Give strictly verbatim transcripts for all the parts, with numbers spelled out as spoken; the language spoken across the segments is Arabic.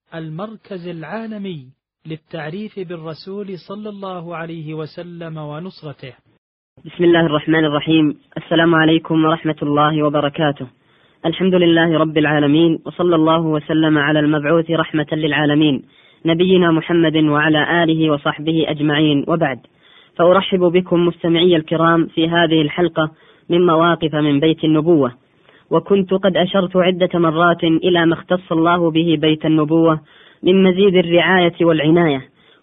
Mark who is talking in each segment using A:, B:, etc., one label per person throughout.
A: المركز العالمي للتعريف بالرسول صلى الله عليه وسلم ونصرته.
B: بسم الله الرحمن الرحيم. السلام عليكم ورحمة الله وبركاته. الحمد لله رب العالمين، وصلى الله وسلم على المبعوث رحمة للعالمين نبينا محمد وعلى آله وصحبه أجمعين، وبعد، فأرحب بكم مستمعي الكرام في هذه الحلقة من مواقف من بيت النبوة. وكنت قد أشرت عدة مرات إلى ما اختص الله به بيت النبوة من مزيد الرعاية والعناية،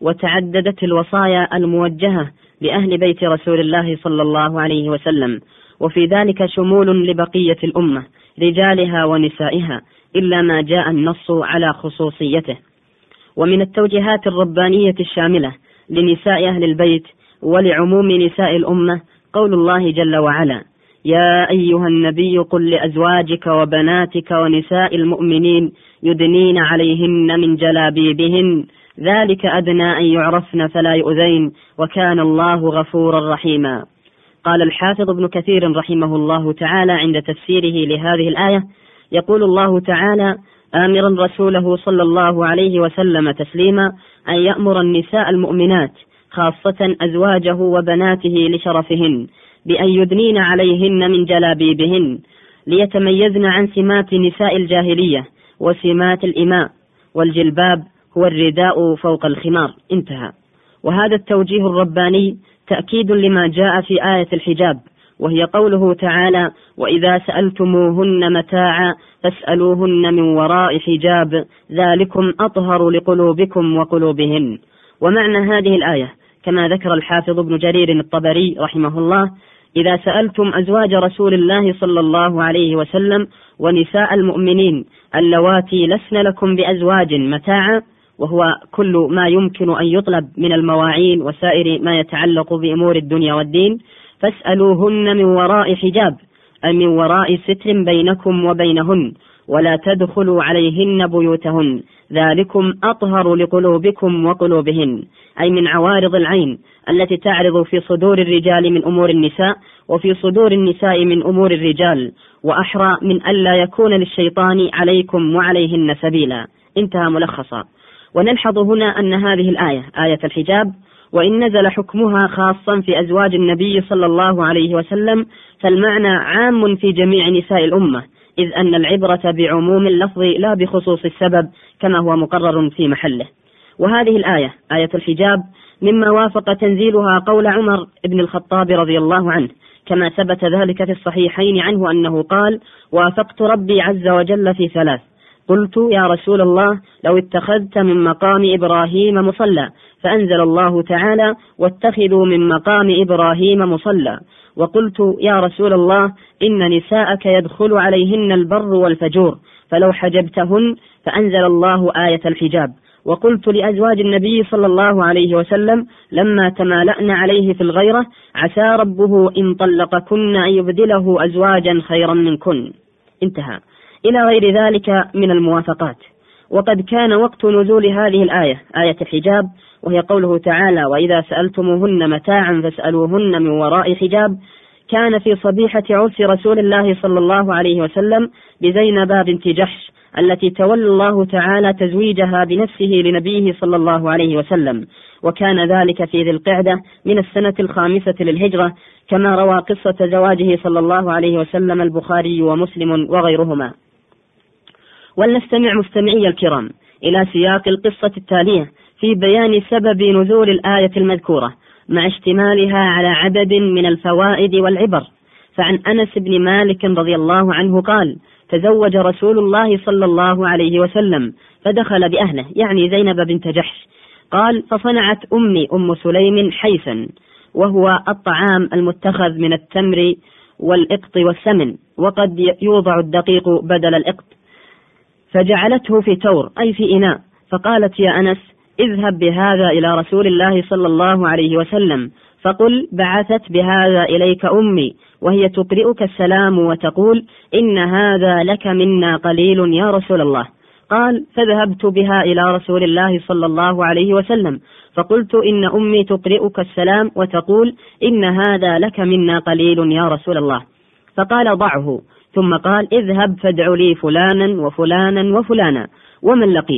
B: وتعددت الوصايا الموجهة لأهل بيت رسول الله صلى الله عليه وسلم، وفي ذلك شمول لبقية الأمة رجالها ونسائها، إلا ما جاء النص على خصوصيته. ومن التوجيهات الربانية الشاملة لنساء أهل البيت ولعموم نساء الأمة قول الله جل وعلا: يا أيها النبي قل لأزواجك وبناتك ونساء المؤمنين يدنين عليهن من جلابيبهن ذلك أدنى أن يعرفن فلا يؤذين وكان الله غفورا رحيما. قال الحافظ ابن كثير رحمه الله تعالى عند تفسيره لهذه الآية: يقول الله تعالى آمرا رسوله صلى الله عليه وسلم تسليما أن يأمر النساء المؤمنات خاصة أزواجه وبناته لشرفهن بأن يدنين عليهن من جلابيبهن ليتميزن عن سمات نساء الجاهلية وسمات الإماء، والجلباب هو الرداء فوق الخمار. انتهى. وهذا التوجيه الرباني تأكيد لما جاء في آية الحجاب، وهي قوله تعالى: وإذا سألتموهن متاعا فاسألوهن من وراء حجاب ذلكم أطهر لقلوبكم وقلوبهن. ومعنى هذه الآية كما ذكر الحافظ ابن جرير الطبري رحمه الله: إذا سألتم أزواج رسول الله صلى الله عليه وسلم ونساء المؤمنين اللواتي لسن لكم بأزواج متاعا، وهو كل ما يمكن أن يطلب من المواعين وسائر ما يتعلق بأمور الدنيا والدين، فاسألوهن من وراء حجاب، أي من وراء ستر بينكم وبينهن، ولا تدخلوا عليهن بيوتهن ذلكم أطهر لقلوبكم وقلوبهن، أي من عوارض العين التي تعرض في صدور الرجال من أمور النساء وفي صدور النساء من أمور الرجال، وأحرى من ألا يكون للشيطان عليكم وعليهن سبيلا. انتهى ملخصا. ونلحظ هنا أن هذه الآية آية الحجاب وإن نزل حكمها خاصا في أزواج النبي صلى الله عليه وسلم فالمعنى عام في جميع نساء الأمة، إذ أن العبرة بعموم اللفظ لا بخصوص السبب كما هو مقرر في محله. وهذه الآية آية الحجاب مما وافق تنزيلها قول عمر بن الخطاب رضي الله عنه، كما ثبت ذلك في الصحيحين عنه أنه قال: وافقت ربي عز وجل في ثلاث، قلت يا رسول الله لو اتخذت من مقام إبراهيم مصلى، فأنزل الله تعالى: واتخذوا من مقام إبراهيم مصلى. وقلت يا رسول الله إن نساءك يدخل عليهن البر والفجور، فلو حجبتهن، فأنزل الله آية الحجاب. وقلت لأزواج النبي صلى الله عليه وسلم لما تمالأن عليه في الغيرة: عسى ربه إن طلقكن أن يبدله أزواجا خيرا منكن. انتهى. إلى غير ذلك من الموافقات. وقد كان وقت نزول هذه الآية آية الحجاب، وهي قوله تعالى: وإذا سألتموهن متاعا فاسألوهن من وراء حجاب، كان في صبيحة عرس رسول الله صلى الله عليه وسلم بزينب بنت جحش التي تولى الله تعالى تزويجها بنفسه لنبيه صلى الله عليه وسلم، وكان ذلك في ذي القعدة من السنة الخامسة للهجرة، كما روى قصة زواجه صلى الله عليه وسلم البخاري ومسلم وغيرهما. ولنستمع مستمعي الكرام إلى سياق القصة التالية في بيان سبب نزول الآية المذكورة مع اشتمالها على عدد من الفوائد والعبر. فعن أنس بن مالك رضي الله عنه قال: تزوج رسول الله صلى الله عليه وسلم فدخل بأهله، يعني زينب بنت جحش. قال: فصنعت أمي أم سليم حيثا، وهو الطعام المتخذ من التمر والإقط والسمن، وقد يوضع الدقيق بدل الإقط، فجعلته في تور أي في إناء، فقالت: يا أنس اذهب بهذا إلى رسول الله صلى الله عليه وسلم فقل بعثت بهذا إليك أمي وهي تقرئك السلام وتقول إن هذا لك منا قليل يا رسول الله. قال: فذهبت بها إلى رسول الله صلى الله عليه وسلم فقلت إن أمي تقرئك السلام وتقول إن هذا لك منا قليل يا رسول الله. فقال: ضعه. ثم قال: اذهب فادع لي فلانا وفلانا وفلانا ومن لقيت،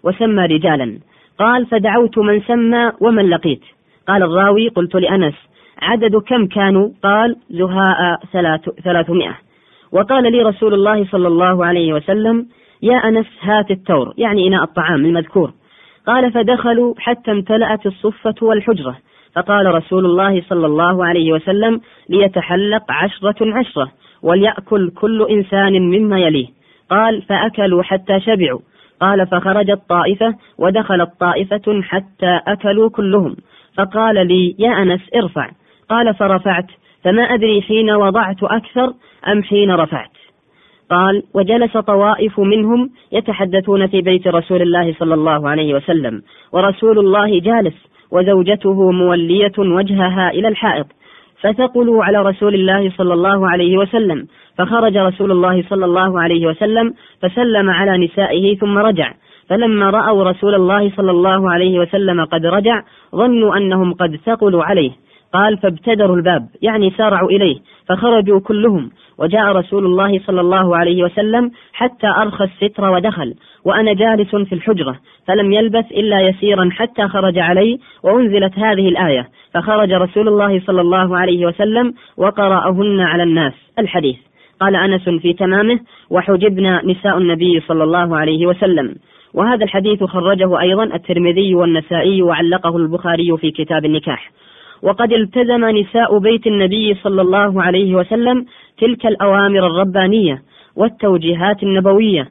B: وسمى رجالا. قال: فدعوت من سمى ومن لقيت. قال الراوي: قلت لأنس: عدد كم كانوا؟ قال: زهاء ثلاثمائة. وقال لي رسول الله صلى الله عليه وسلم: يا أنس هات التور، يعني إناء الطعام المذكور. قال: فدخلوا حتى امتلأت الصفة والحجرة، فقال رسول الله صلى الله عليه وسلم: ليتحلق عشرة عشرة، وليأكل كل إنسان مما يليه. قال: فأكلوا حتى شبعوا. قال: فخرجت طائفة ودخلت طائفة حتى أكلوا كلهم. فقال لي: يا أنس ارفع. قال: فرفعت، فما أدري حين وضعت أكثر أم حين رفعت. قال: وجلس طوائف منهم يتحدثون في بيت رسول الله صلى الله عليه وسلم، ورسول الله جالس وزوجته مولية وجهها إلى الحائط، فثقلوا على رسول الله صلى الله عليه وسلم، فخرج رسول الله صلى الله عليه وسلم فسلم على نسائه ثم رجع. فلما رأوا رسول الله صلى الله عليه وسلم قد رجع ظنوا أنهم قد ثقلوا عليه. قال: فابتدروا الباب، يعني سارعوا إليه، فخرجوا كلهم، وجاء رسول الله صلى الله عليه وسلم حتى أرخى الستر ودخل، وأنا جالس في الحجرة، فلم يلبث إلا يسيرا حتى خرج علي، وأنزلت هذه الآية، فخرج رسول الله صلى الله عليه وسلم وقرأهن على الناس. الحديث. قال أنس في تمامه: وحجبنا نساء النبي صلى الله عليه وسلم. وهذا الحديث خرجه أيضا الترمذي والنسائي وعلقه البخاري في كتاب النكاح. وقد التزم نساء بيت النبي صلى الله عليه وسلم تلك الأوامر الربانية والتوجيهات النبوية،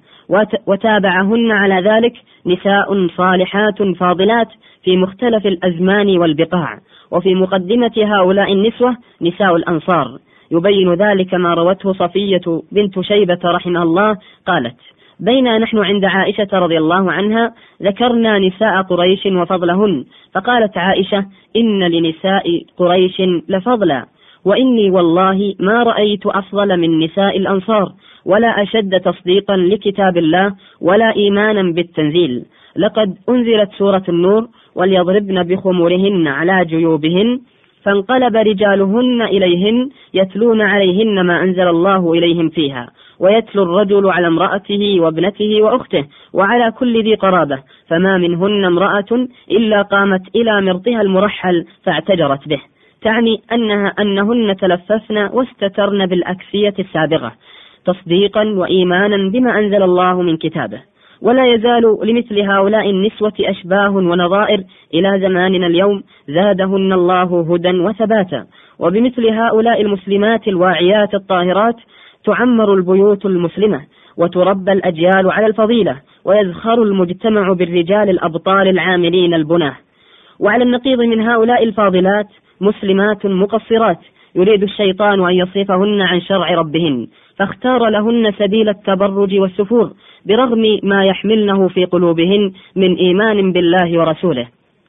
B: وتابعهن على ذلك نساء صالحات فاضلات في مختلف الأزمان والبقاع. وفي مقدمة هؤلاء النسوة نساء الأنصار. يبين ذلك ما روته صفية بنت شيبة رحمها الله قالت: بينا نحن عند عائشة رضي الله عنها ذكرنا نساء قريش وفضلهن، فقالت عائشة: إن لنساء قريش لفضلا، وإني والله ما رأيت أفضل من نساء الأنصار، ولا أشد تصديقا لكتاب الله ولا إيمانا بالتنزيل. لقد أنزلت سورة النور: وليضربن بخمورهن على جيوبهن، فانقلب رجالهن إليهن يتلون عليهن ما أنزل الله إليهم فيها، ويتلو الرجل على امرأته وابنته وأخته وعلى كل ذي قرابة، فما منهن امرأة إلا قامت إلى مرطها المرحل فاعتجرت به. تعني أنها أنهن تلففن واستترن بالأكسية السابغة تصديقا وإيمانا بما أنزل الله من كتابه. ولا يزال لمثل هؤلاء النسوة أشباه ونظائر إلى زماننا اليوم، زادهن الله هدى وثباتا. وبمثل هؤلاء المسلمات الواعيات الطاهرات تعمر البيوت المسلمة، وتربى الأجيال على الفضيلة، ويزخر المجتمع بالرجال الأبطال العاملين البناه. وعلى النقيض من هؤلاء الفاضلات مسلمات مقصرات يريد الشيطان أن يصرفهن عن شرع ربهن، فاختار لهن سبيل التبرج والسفور برغم ما يحملنه في قلوبهن من إيمان بالله ورسوله.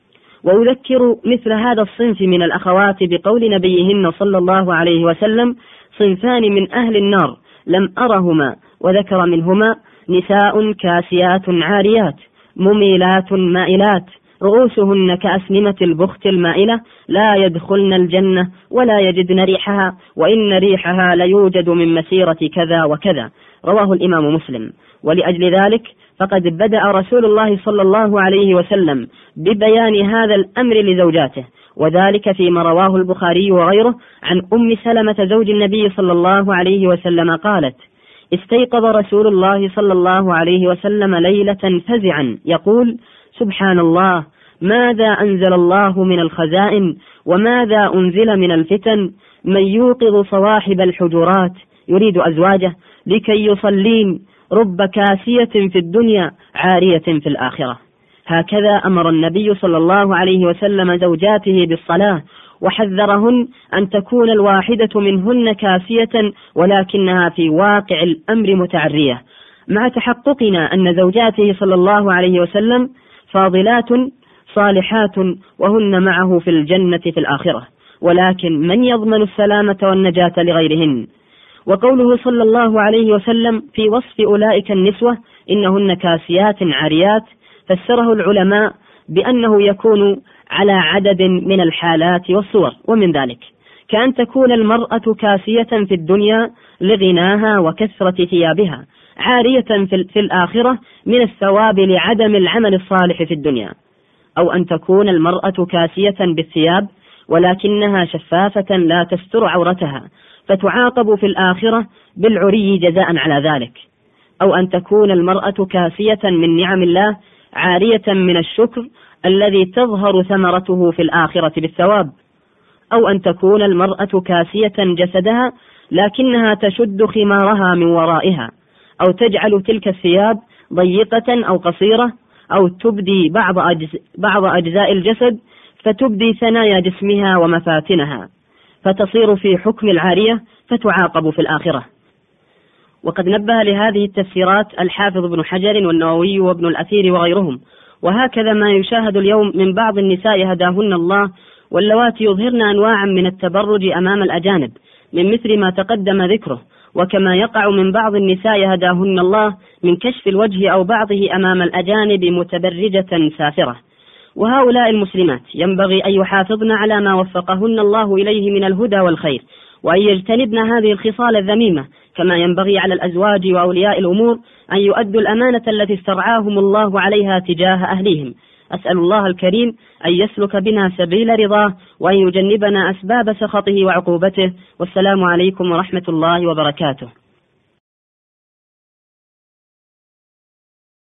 B: وأذكر مثل هذا الصنف من الأخوات بقول نبيهن صلى الله عليه وسلم: صنفان من أهل النار لم أرهما، وذكر منهما: نساء كاسيات عاريات مميلات مائلات رؤوسهن كأسنمة البخت المائلة لا يدخلن الجنة ولا يجدن ريحها، وإن ريحها ليوجد من مسيرة كذا وكذا. رواه الإمام مسلم. ولأجل ذلك فقد بدأ رسول الله صلى الله عليه وسلم ببيان هذا الأمر لزوجاته، وذلك فيما رواه البخاري وغيره عن أم سلمة زوج النبي صلى الله عليه وسلم قالت: استيقظ رسول الله صلى الله عليه وسلم ليلة فزعا يقول: سبحان الله، ماذا أنزل الله من الخزائن، وماذا أنزل من الفتن، من يوقظ صواحب الحجرات، يريد أزواجه، لكي يصلين، رب كاسية في الدنيا عارية في الآخرة. هكذا أمر النبي صلى الله عليه وسلم زوجاته بالصلاة، وحذرهن أن تكون الواحدة منهن كاسية ولكنها في واقع الأمر متعرية، مع تحققنا أن زوجاته صلى الله عليه وسلم فاضلات صالحات وهن معه في الجنة في الآخرة، ولكن من يضمن السلامة والنجاة لغيرهن؟ وقوله صلى الله عليه وسلم في وصف أولئك النسوة إنهن كاسيات عاريات فسره العلماء بأنه يكون على عدد من الحالات والصور، ومن ذلك كأن تكون المرأة كاسية في الدنيا لغناها وكثرة ثيابها، عارية في الآخرة من الثواب لعدم العمل الصالح في الدنيا، أو أن تكون المرأة كاسية بالثياب ولكنها شفافة لا تستر عورتها فتعاقب في الآخرة بالعري جزاء على ذلك، أو أن تكون المرأة كاسية من نعم الله عارية من الشكر الذي تظهر ثمرته في الآخرة بالثواب، أو أن تكون المرأة كاسية جسدها لكنها تشد خمارها من ورائها، أو تجعل تلك الثياب ضيقة أو قصيرة، أو تبدي بعض, أجز... بعض أجزاء الجسد فتبدي ثنايا جسمها ومفاتنها فتصير في حكم العارية فتعاقب في الآخرة. وقد نبه لهذه التفسيرات الحافظ ابن حجر والنووي وابن الأثير وغيرهم. وهكذا ما يشاهد اليوم من بعض النساء هداهن الله واللواتي يظهرن أنواعا من التبرج أمام الأجانب من مثل ما تقدم ذكره، وكما يقع من بعض النساء هداهن الله من كشف الوجه أو بعضه أمام الأجانب متبرجة سافرة. وهؤلاء المسلمات ينبغي أن يحافظن على ما وفقهن الله إليه من الهدى والخير، وأن يجتنبن هذه الخصال الذميمة، كما ينبغي على الأزواج وأولياء الأمور أن يؤدوا الأمانة التي استرعاهم الله عليها تجاه أهليهم. أسأل الله الكريم أن يسلك بنا سبيل رضاه وأن يجنبنا أسباب سخطه وعقوبته. والسلام عليكم ورحمة الله وبركاته.